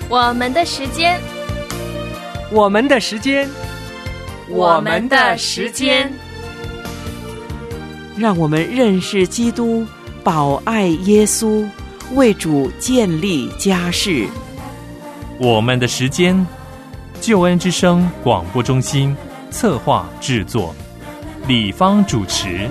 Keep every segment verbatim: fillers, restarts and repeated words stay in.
我们的时间， 我们的时间， 我们的时间， 让我们认识基督，保爱耶稣，为主建立家室。 我们的时间，救恩之声广播中心策划制作，李芳主持。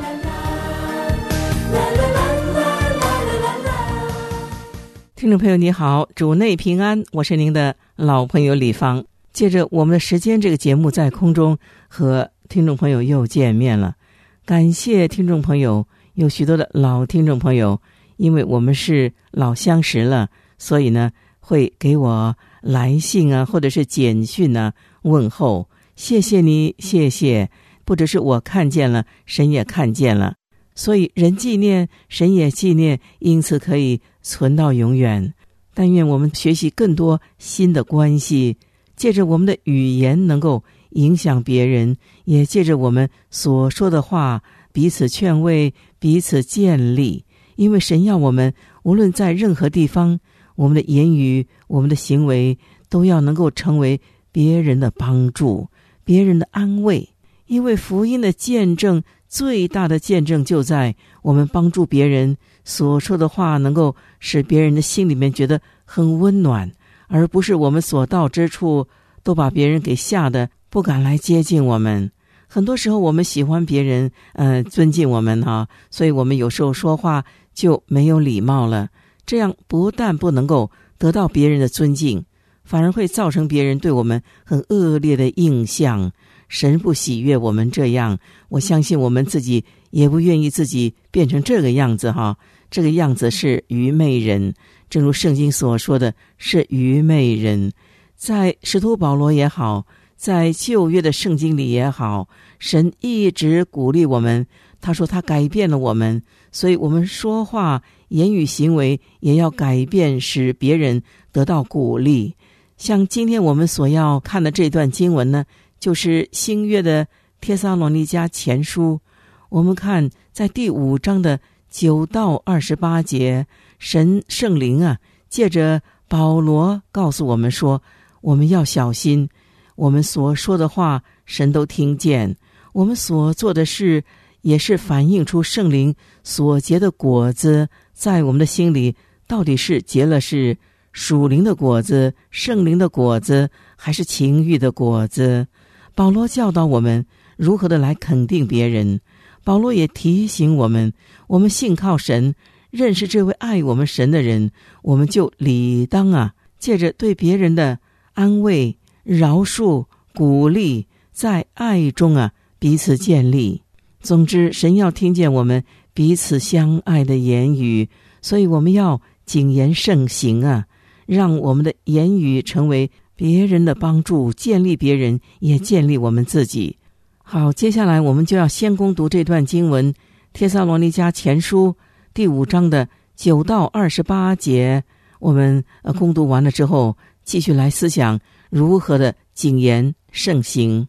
听众朋友你好，主内平安，我是您的老朋友李芳。借着我们的时间这个节目在空中和听众朋友又见面了，感谢听众朋友，有许多的老听众朋友，因为我们是老相识了，所以呢会给我来信啊，或者是简讯啊问候，谢谢你，谢谢。不只是我看见了，神也看见了，所以人纪念，神也纪念，因此可以存到永远。但愿我们学习更多新的关系，借着我们的语言能够影响别人，也借着我们所说的话彼此劝慰，彼此建立。因为神要我们无论在任何地方，我们的言语，我们的行为都要能够成为别人的帮助，别人的安慰。因为福音的见证，最大的见证就在我们帮助别人，所说的话能够使别人的心里面觉得很温暖，而不是我们所到之处都把别人给吓得不敢来接近我们。很多时候我们喜欢别人呃尊敬我们哈、啊，所以我们有时候说话就没有礼貌了，这样不但不能够得到别人的尊敬，反而会造成别人对我们很恶劣的印象。神不喜悦我们这样，我相信我们自己也不愿意自己变成这个样子哈。这个样子是愚昧人，正如圣经所说的是愚昧人。在使徒保罗也好，在旧约的圣经里也好，神一直鼓励我们，他说他改变了我们，所以我们说话言语行为也要改变，使别人得到鼓励。像今天我们所要看的这段经文呢，就是新约的帖撒罗尼迦前书。我们看在第五章的九到二十八节，神圣灵啊借着保罗告诉我们说，我们要小心，我们所说的话神都听见，我们所做的事也是反映出圣灵所结的果子，在我们的心里到底是结了是属灵的果子，圣灵的果子，还是情欲的果子。保罗教导我们如何的来肯定别人，保罗也提醒我们，我们信靠神，认识这位爱我们神的人，我们就理当啊借着对别人的安慰、饶恕、鼓励，在爱中啊彼此建立。总之，神要听见我们彼此相爱的言语，所以我们要谨言慎行啊，让我们的言语成为别人的帮助，建立别人，也建立我们自己。好，接下来我们就要先攻读这段经文，帖撒罗尼迦前书第五章的九到二十八节。我们呃攻读完了之后，继续来思想如何的谨言慎行。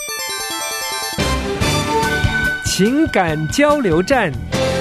情感交流站。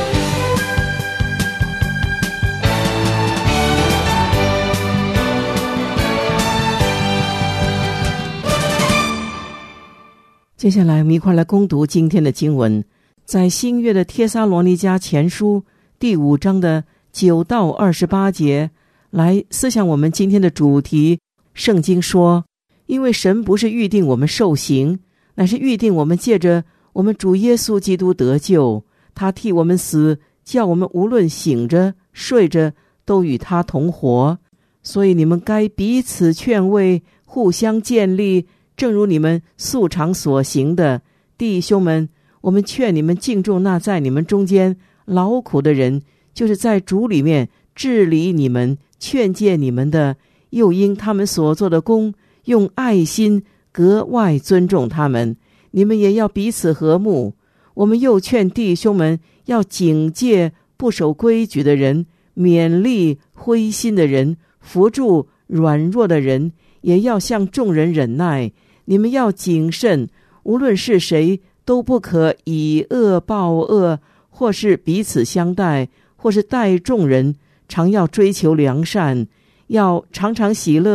接下来我们一块来攻读今天的经文，在新约的帖撒罗尼迦前书第五章的九到二十八节，来思想我们今天的主题。圣经说，因为神不是预定我们受刑，乃是预定我们借着我们主耶稣基督得救，他替我们死，叫我们无论醒着睡着都与他同活。所以你们该彼此劝慰，互相建立，正如你们素常所行的。弟兄们，我们劝你们敬重那在你们中间劳苦的人，就是在主里面治理你们、劝诫你们的，又因他们所做的工，用爱心格外尊重他们。你们也要彼此和睦。我们又劝弟兄们要警戒不守规矩的人，勉励灰心的人，扶助软弱的人，也要向众人忍耐。你们要谨慎，无论是谁，都不可以恶报恶，或是彼此相待，或是待众人，常要追求良善，要常常喜乐，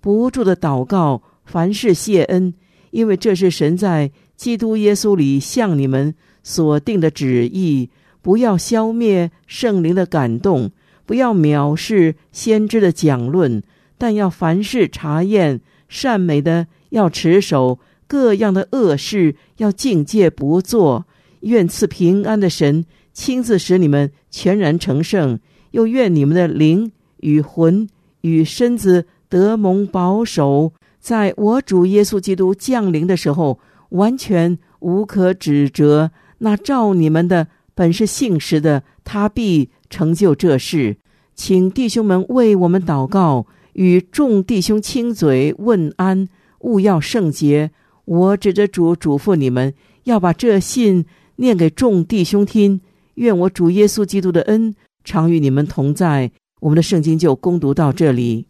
不住的祷告，凡事谢恩，因为这是神在基督耶稣里向你们所定的旨意。不要消灭圣灵的感动，不要藐视先知的讲论，但要凡事查验，善美的要持守，各样的恶事要禁戒不做。愿赐平安的神亲自使你们全然成圣，又愿你们的灵与魂与身子得蒙保守，在我主耶稣基督降临的时候完全无可指责。那照你们的本是信实的，他必成就这事。请弟兄们为我们祷告，与众弟兄亲嘴问安，务要圣洁。我指着主嘱咐你们，要把这信念给众弟兄听。愿我主耶稣基督的恩常与你们同在。我们的圣经就攻读到这里。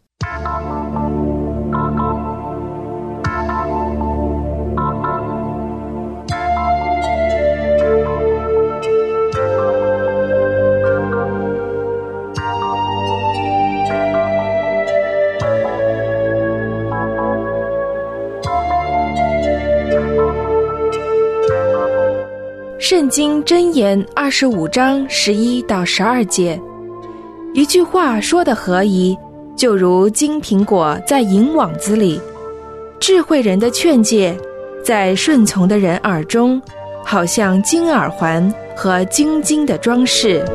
圣经箴言二十五章十一到十二节，一句话说得合宜，就如金苹果在银网子里，智慧人的劝诫在顺从的人耳中，好像金耳环和金金的装饰。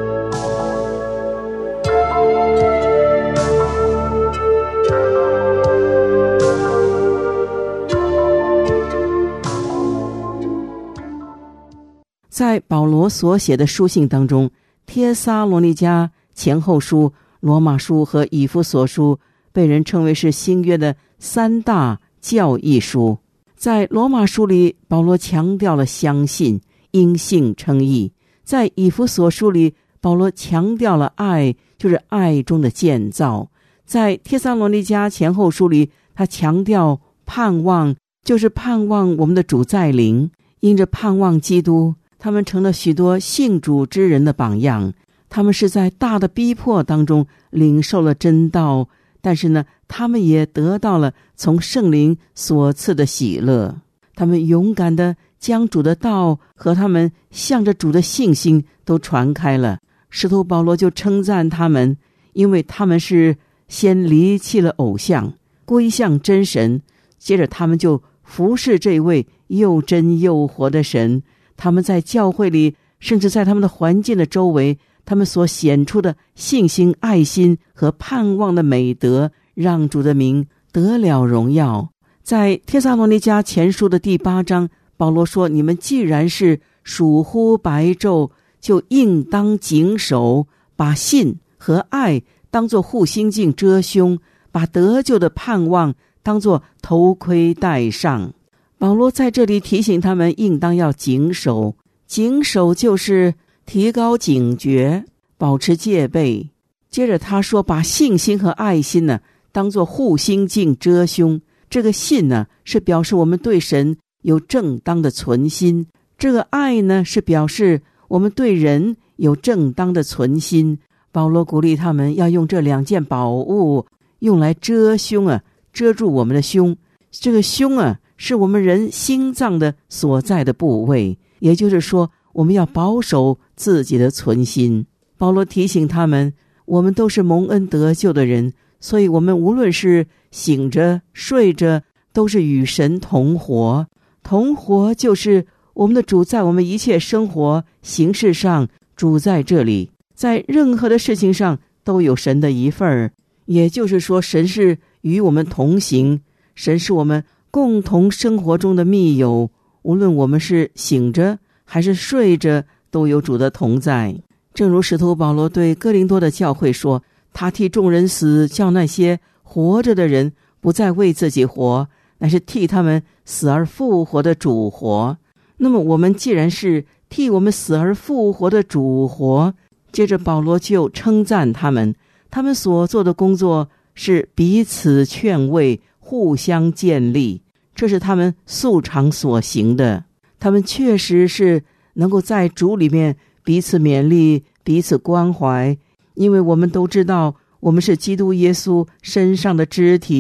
在保罗所写的书信当中，帖撒罗尼迦前后书、罗马书和以弗所书被人称为是新约的三大教义书。在罗马书里，保罗强调了相信，因信称义；在以弗所书里，保罗强调了爱，就是爱中的建造；在帖撒罗尼迦前后书里，他强调盼望，就是盼望我们的主再临。因着盼望基督，他们成了许多信主之人的榜样。他们是在大的逼迫当中领受了真道，但是呢，他们也得到了从圣灵所赐的喜乐。他们勇敢地将主的道和他们向着主的信心都传开了。使徒保罗就称赞他们，因为他们是先离弃了偶像，归向真神，接着他们就服侍这位又真又活的神。他们在教会里，甚至在他们的环境的周围，他们所显出的信心、爱心和盼望的美德，让主的名得了荣耀。在帖撒罗尼迦前书的第八章，保罗说，你们既然是属乎白昼，就应当谨守，把信和爱当作护心镜遮胸，把得救的盼望当作头盔戴上。保罗在这里提醒他们应当要谨守，谨守就是提高警觉，保持戒备。接着他说，把信心和爱心呢当作护心镜遮胸。这个信呢是表示我们对神有正当的存心，这个爱呢是表示我们对人有正当的存心。保罗鼓励他们要用这两件宝物用来遮胸啊，遮住我们的胸。这个胸啊是我们人心脏的所在的部位，也就是说我们要保守自己的存心。保罗提醒他们，我们都是蒙恩得救的人，所以我们无论是醒着睡着，都是与神同活。同活就是我们的主在我们一切生活形式上主在这里，在任何的事情上都有神的一份儿。也就是说，神是与我们同行，神是我们共同生活中的密友，无论我们是醒着还是睡着，都有主的同在。正如使徒保罗对哥林多的教会说，他替众人死，叫那些活着的人不再为自己活，乃是替他们死而复活的主活。那么我们既然是替我们死而复活的主活，接着保罗就称赞他们，他们所做的工作是彼此劝慰，互相建立，这是他们素常所行的。他们确实是能够在主里面彼此勉励，彼此关怀，因为我们都知道我们是基督耶稣身上的肢体，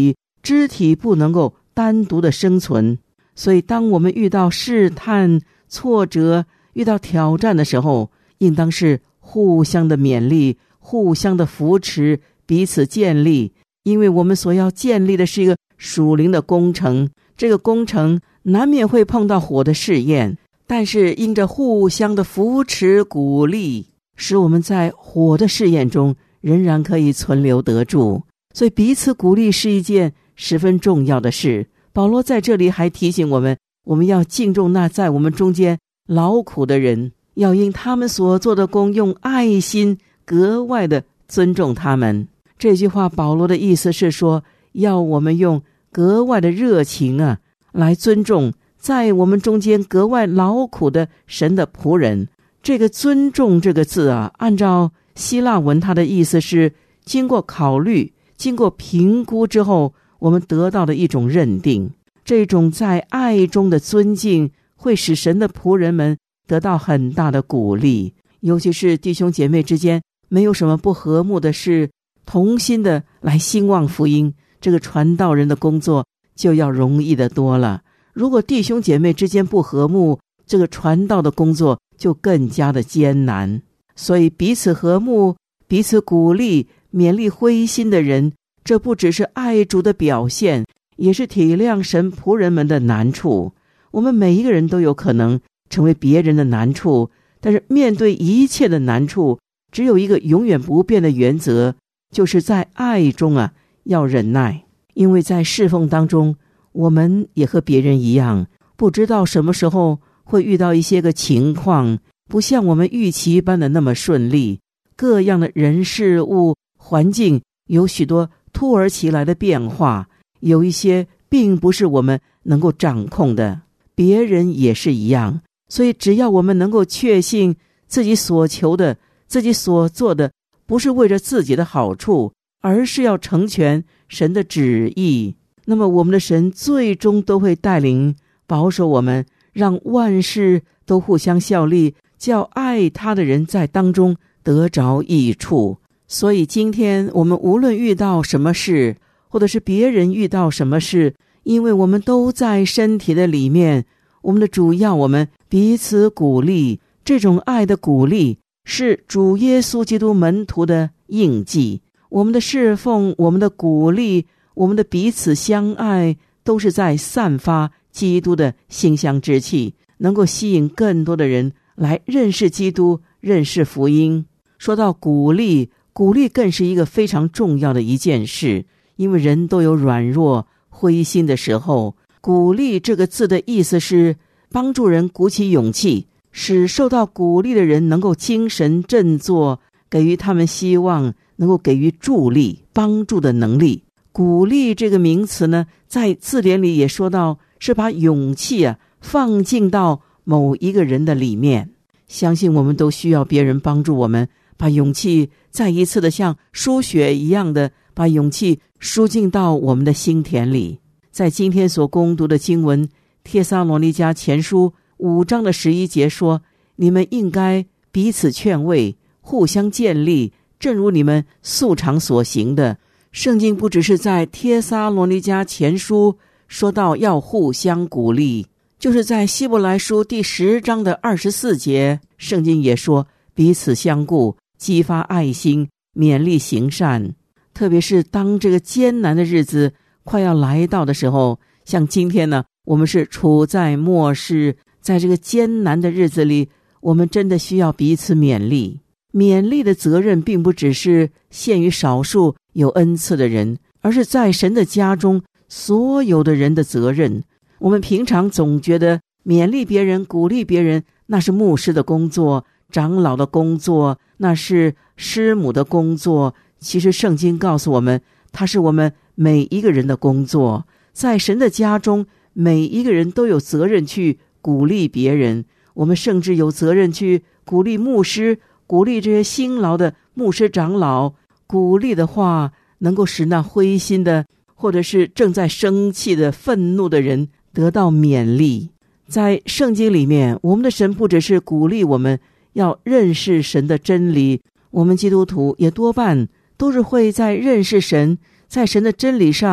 肢体不能够单独的生存，所以当我们遇到试探、挫折、遇到挑战的时候，应当是互相的勉励，互相的扶持，彼此建立。因为我们所要建立的是一个属灵的工程，这个工程难免会碰到火的试验，但是因着互相的扶持鼓励，使我们在火的试验中仍然可以存留得住。所以彼此鼓励是一件十分重要的事。保罗在这里还提醒我们，我们要敬重那在我们中间劳苦的人，要因他们所做的工用爱心格外的尊重他们。这句话保罗的意思是说，要我们用格外的热情啊，来尊重在我们中间格外劳苦的神的仆人。这个尊重这个字啊，按照希腊文它的意思是经过考虑、经过评估之后，我们得到的一种认定。这种在爱中的尊敬会使神的仆人们得到很大的鼓励，尤其是弟兄姐妹之间没有什么不和睦的事，同心的来兴旺福音，这个传道人的工作就要容易的多了。如果弟兄姐妹之间不和睦，这个传道的工作就更加的艰难。所以彼此和睦，彼此鼓励，勉励灰心的人，这不只是爱主的表现，也是体谅神仆人们的难处。我们每一个人都有可能成为别人的难处，但是面对一切的难处，只有一个永远不变的原则，就是在爱中啊要忍耐。因为在侍奉当中，我们也和别人一样，不知道什么时候会遇到一些个情况，不像我们预期般的那么顺利，各样的人事物环境有许多突而其来的变化，有一些并不是我们能够掌控的，别人也是一样。所以只要我们能够确信自己所求的，自己所做的不是为着自己的好处，而是要成全神的旨意，那么我们的神最终都会带领保守我们，让万事都互相效力，叫爱他的人在当中得着益处。所以今天我们无论遇到什么事，或者是别人遇到什么事，因为我们都在身体的里面，我们的主要我们彼此鼓励。这种爱的鼓励是主耶稣基督门徒的印记。我们的侍奉，我们的鼓励，我们的彼此相爱，都是在散发基督的馨香之气，能够吸引更多的人来认识基督，认识福音。说到鼓励，鼓励更是一个非常重要的一件事，因为人都有软弱灰心的时候。鼓励这个字的意思是帮助人鼓起勇气，使受到鼓励的人能够精神振作，给予他们希望，能够给予助力帮助的能力。鼓励这个名词呢，在字典里也说到是把勇气啊放进到某一个人的里面。相信我们都需要别人帮助我们，把勇气再一次的像输血一样的把勇气输进到我们的心田里。在今天所攻读的经文帖撒罗尼迦前书五章的十一节说，你们应该彼此劝慰，互相建立，正如你们素常所行的。圣经不只是在帖撒罗尼迦前书说到要互相鼓励，就是在希伯来书第十章的二十四节，圣经也说彼此相顾，激发爱心，勉励行善。特别是当这个艰难的日子快要来到的时候，像今天呢，我们是处在末世，在这个艰难的日子里，我们真的需要彼此勉励。勉励的责任并不只是限于少数有恩赐的人，而是在神的家中所有的人的责任。我们平常总觉得勉励别人，鼓励别人，那是牧师的工作，长老的工作，那是师母的工作。其实圣经告诉我们，它是我们每一个人的工作。在神的家中，每一个人都有责任去鼓励别人，我们甚至有责任去鼓励牧师，鼓励这些辛劳的牧师长老。鼓励的话能够使那灰心的或者是正在生气的愤怒的人得到勉励。在圣经里面，我们的神不只是鼓励我们要认识神的真理，我们基督徒也多半都是会在认识神，在神的真理上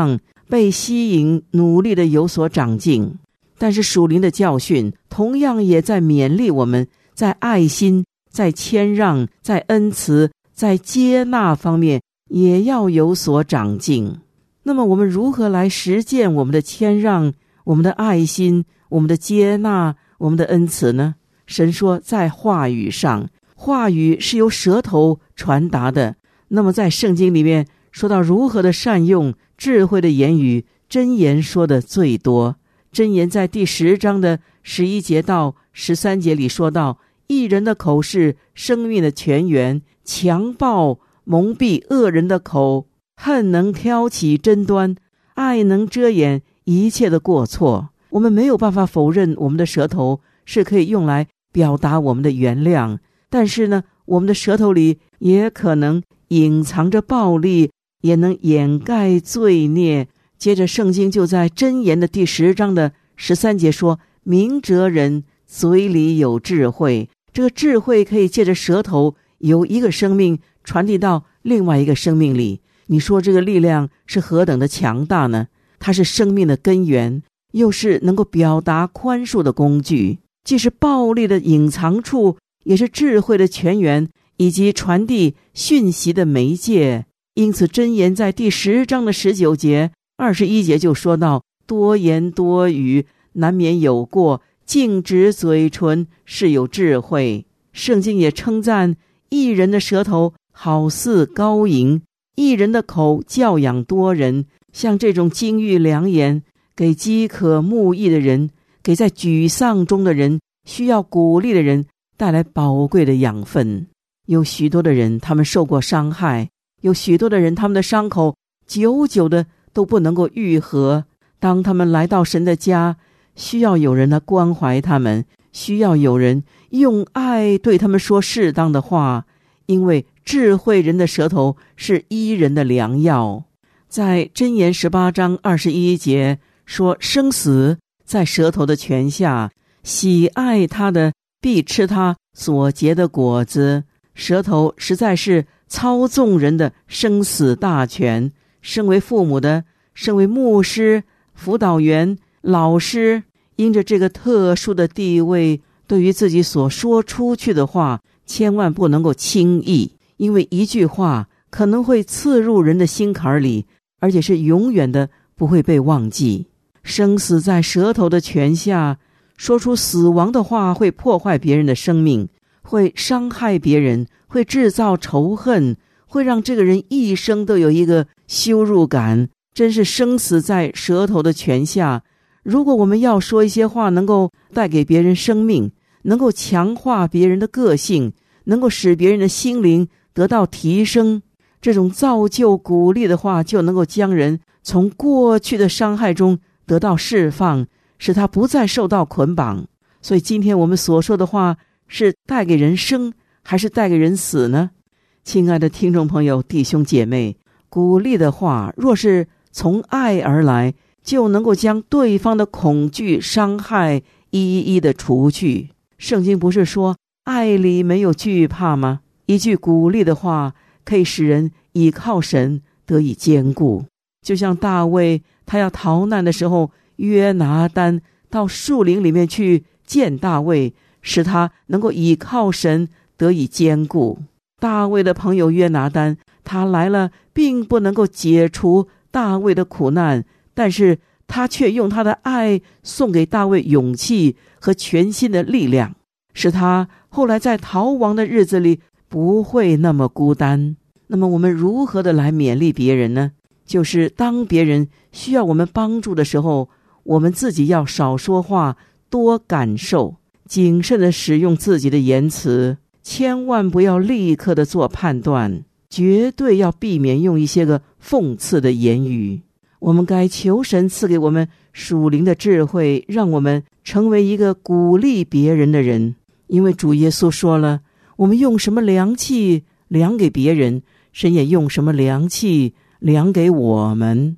被吸引，努力的有所长进。但是属灵的教训同样也在勉励我们，在爱心、在谦让、在恩慈、在接纳方面也要有所长进。那么我们如何来实践我们的谦让、我们的爱心、我们的接纳、我们的恩慈呢？神说在话语上，话语是由舌头传达的。那么在圣经里面说到如何的善用智慧的言语，箴言说的最多。箴言在第十章的十一节到十三节里说到，义人的口是生命的泉源，强暴蒙蔽恶人的口，恨能挑起争端，爱能遮掩一切的过错。我们没有办法否认我们的舌头是可以用来表达我们的原谅，但是呢，我们的舌头里也可能隐藏着暴力，也能掩盖罪孽。接着圣经就在箴言的第十章的十三节说，明哲人嘴里有智慧。这个智慧可以借着舌头由一个生命传递到另外一个生命里。你说这个力量是何等的强大呢？它是生命的根源，又是能够表达宽恕的工具，既是暴力的隐藏处，也是智慧的泉源，以及传递讯息的媒介。因此箴言在第十章的十九节二十一节就说到，多言多语难免有过，静止嘴唇是有智慧。圣经也称赞义人的舌头好似高银，义人的口教养多人。像这种金玉良言，给饥渴慕义的人，给在沮丧中的人，需要鼓励的人带来宝贵的养分。有许多的人他们受过伤害，有许多的人他们的伤口久久的都不能够愈合。当他们来到神的家，需要有人来关怀他们，需要有人用爱对他们说适当的话，因为智慧人的舌头是医人的良药。在箴言十八章二十一节说，生死在舌头的泉下，喜爱他的必吃他所结的果子。舌头实在是操纵人的生死大权。身为父母的，身为牧师、辅导员、老师，因着这个特殊的地位，对于自己所说出去的话千万不能够轻易，因为一句话可能会刺入人的心坎里，而且是永远的不会被忘记。生死在舌头的泉下，说出死亡的话会破坏别人的生命，会伤害别人，会制造仇恨，会让这个人一生都有一个羞辱感。真是生死在舌头的泉下。如果我们要说一些话能够带给别人生命，能够强化别人的个性，能够使别人的心灵得到提升，这种造就鼓励的话就能够将人从过去的伤害中得到释放，使他不再受到捆绑。所以今天我们所说的话是带给人生还是带给人死呢？亲爱的听众朋友、弟兄姐妹，鼓励的话若是从爱而来，就能够将对方的恐惧伤害一一的除去。圣经不是说爱里没有惧怕吗？一句鼓励的话可以使人倚靠神得以坚固。就像大卫他要逃难的时候，约拿单到树林里面去见大卫，使他能够倚靠神得以坚固。大卫的朋友约拿单他来了，并不能够解除大卫的苦难，但是他却用他的爱送给大卫勇气和全新的力量，使他后来在逃亡的日子里不会那么孤单。那么我们如何的来勉励别人呢？就是当别人需要我们帮助的时候，我们自己要少说话，多感受，谨慎的使用自己的言辞，千万不要立刻的做判断，绝对要避免用一些个讽刺的言语。我们该求神赐给我们属灵的智慧，让我们成为一个鼓励别人的人。因为主耶稣说了，我们用什么量器量给别人，神也用什么量器量给我们。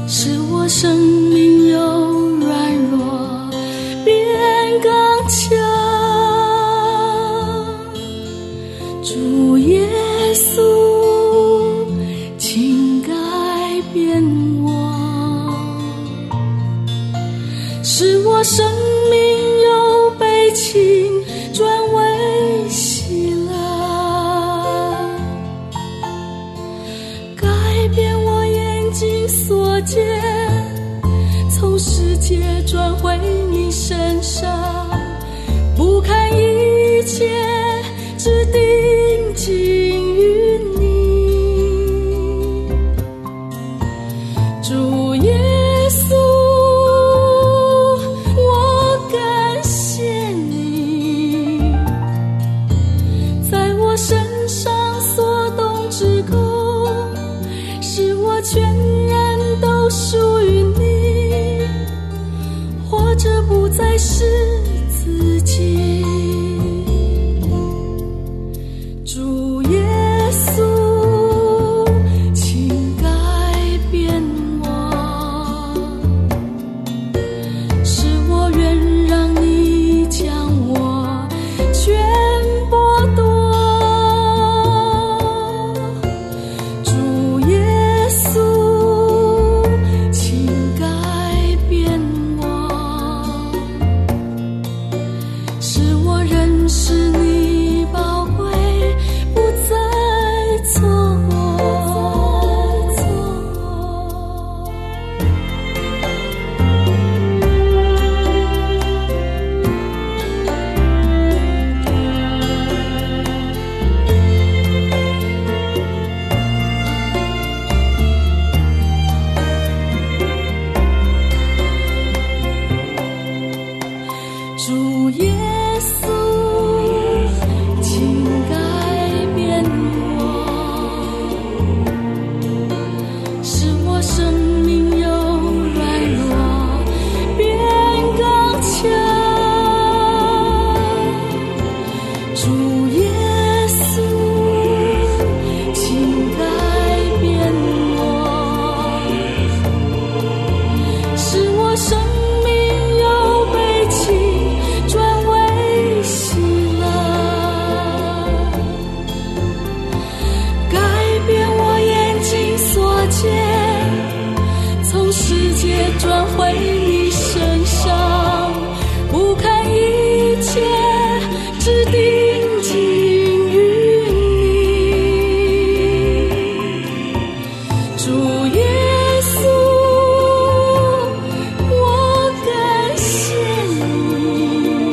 使我生命由软弱变刚强。主耶稣，请改变我，使我生命由悲情转为喜乐，改变我眼睛所见，从世界转回你身上，不看一切，只定睛于你。主耶稣，我感谢你，在我身上所动之功，使我全然都属于你，活着不再是自己。主耶稣，请改变我，使我愿让你将我全剥夺。主耶稣，请改变我，使我认识你宝贵，不再错过。主耶稣，请改变我，使我生命由软弱变刚强。主耶稣，请改变我，使我生命由悲情转为喜乐，改变我眼睛所见，从世界转回你身上，不看一切，只定睛于你。主耶稣，我感谢你，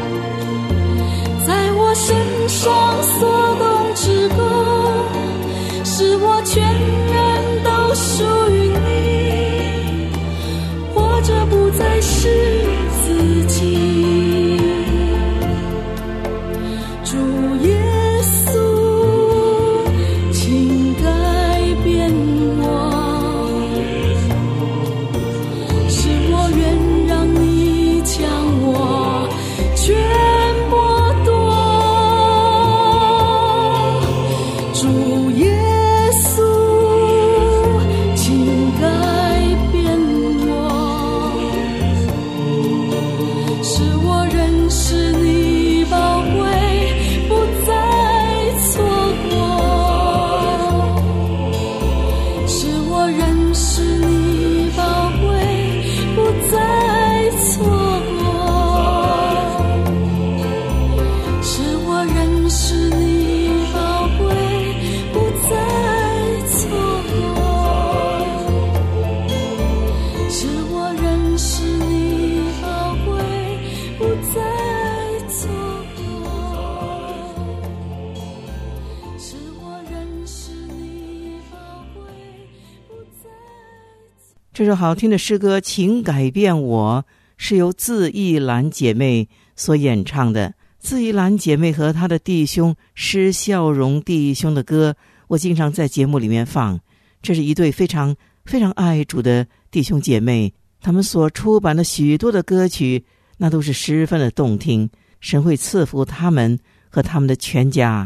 在我身上所动之功，使我全然都属于你，活着不再是自己。主耶稣，请改变我，使我愿让你将我全剥夺。主耶稣，请改变我，使我认识你宝贵，不再错过，使我认识你宝贵，不再错过，使我认识你宝贵，不再错过，使我认识你宝贵，不再错过，使我认识你宝贵，不再。 这首好听的诗歌《请改变我》是由自意兰姐妹所演唱的。自意兰姐妹和她的弟兄施孝荣弟兄的歌，我经常在节目里面放。这是一对非常非常爱主的弟兄姐妹，他们所出版的许多的歌曲，那都是十分的动听。神会赐福他们和他们的全家。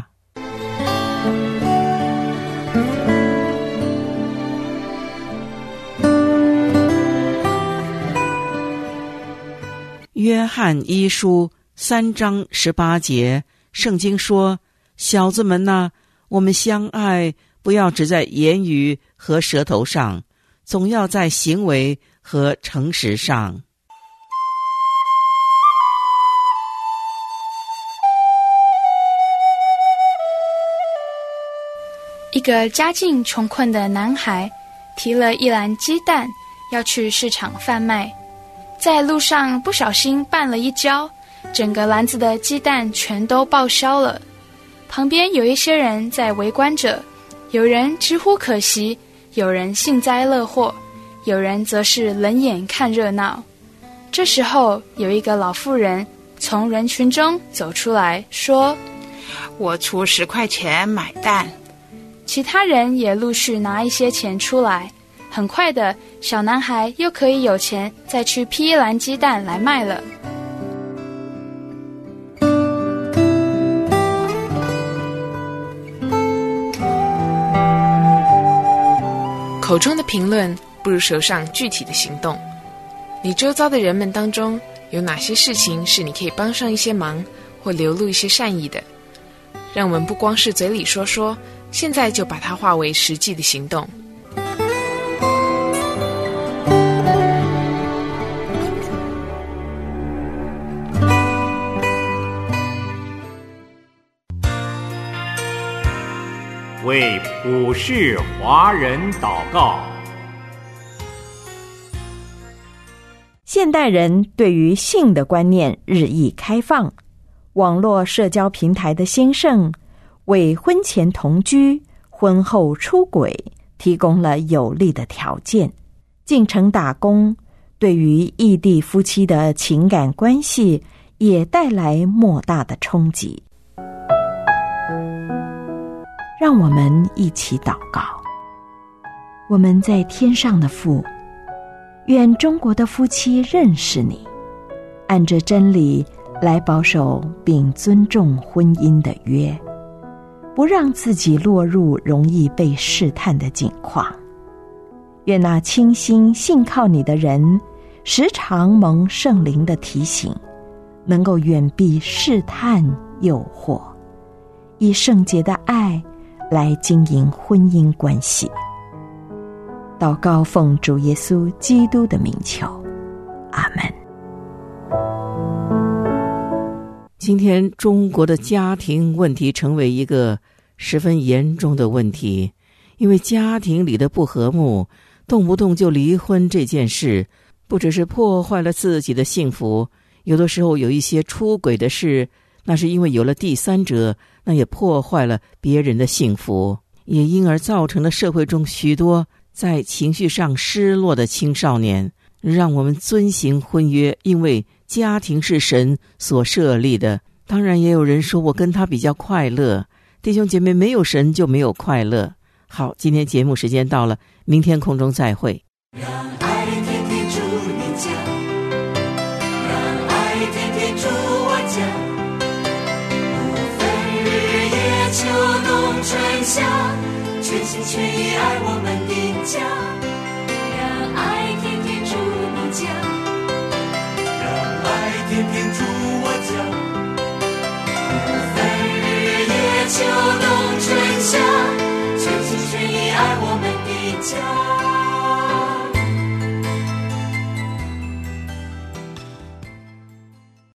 约翰一书三章十八节，圣经说：小子们哪，我们相爱，不要只在言语和舌头上，总要在行为和诚实上。 一个家境穷困的男孩提了一篮鸡蛋要去市场贩卖，在路上不小心绊了一跤，整个篮子的鸡蛋全都报销了。旁边有一些人在围观着，有人直呼可惜，有人幸灾乐祸，有人则是冷眼看热闹。这时候有一个老妇人从人群中走出来说： 我出十块钱买蛋。 其他人也陆续拿一些钱出来，很快的，小男孩又可以有钱再去批一篮鸡蛋来卖了。 口中的评论不如手上具体的行动。你周遭的人们当中，有哪些事情是你可以帮上一些忙，或流露一些善意的？让我们不光是嘴里说说，现在就把它化为实际的行动。 为普世华人祷告。 现代人对于性的观念日益开放，网络社交平台的兴盛为婚前同居、婚后出轨提供了有利的条件。进城打工对于异地夫妻的情感关系也带来莫大的冲击。让我们一起祷告。我们在天上的父，愿中国的夫妻认识你，按着真理来保守并尊重婚姻的约，不让自己落入容易被试探的境况。愿那倾心信靠你的人，时常蒙圣灵的提醒，能够远避试探诱惑，以圣洁的爱来经营婚姻关系。祷告奉主耶稣基督的名求，阿们。 今天中国的家庭问题成为一个十分严重的问题，因为家庭里的不和睦，动不动就离婚这件事，不只是破坏了自己的幸福，有的时候有一些出轨的事，那是因为有了第三者，那也破坏了别人的幸福，也因而造成了社会中许多在情绪上失落的青少年。让我们遵行婚约，因为家庭是神所设立的。当然也有人说我跟他比较快乐，弟兄姐妹，没有神就没有快乐。好，今天节目时间到了，明天空中再会。 让爱天天住你家，让爱天天住我家，不分日夜秋冬春夏，全心全意爱我们的家。让爱天天住你家，让爱天天住我家，不分日夜秋冬春夏，全心全意爱我们的家。